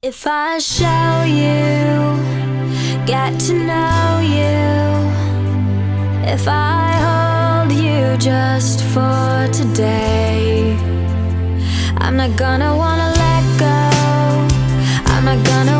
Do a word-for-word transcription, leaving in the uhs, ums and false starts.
If I show you, get to know you, if I hold you just for today, I'm not gonna wanna let go, I'm not gonna